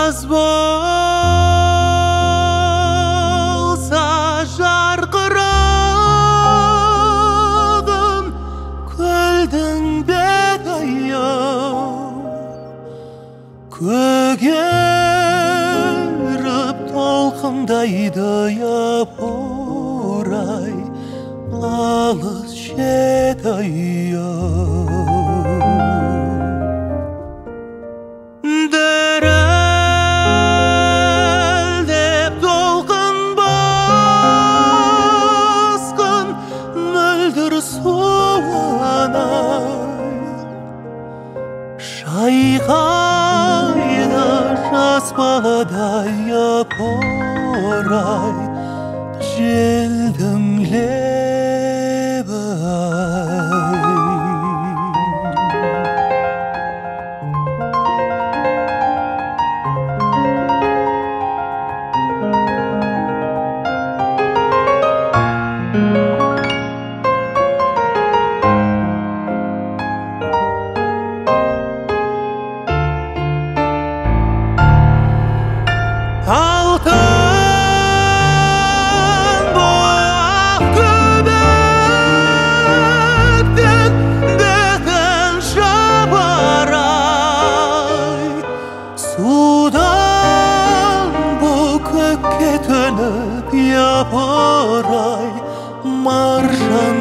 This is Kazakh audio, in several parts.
Yaz bolsa jarqirag'im ko'lдің bedayı kөгеріп толқындайды япырай алыс шет-ай дірілдеп толқын басқан мөлдір суынай шайқайды жас баладай япырай желдің лебі-ай алтын бұлақ көбіктен бетін жабарай судан бұл көкке төніп япырай маржан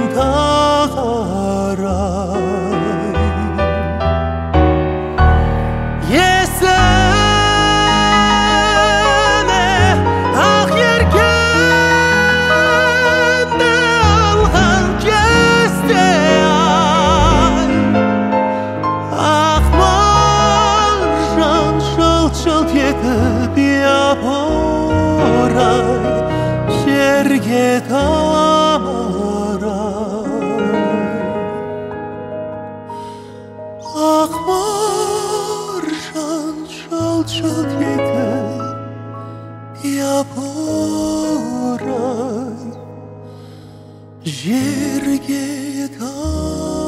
тағарай жылт етіп япырай жерге тамарай ақ маржан жылт етіп япырай жерге тамарай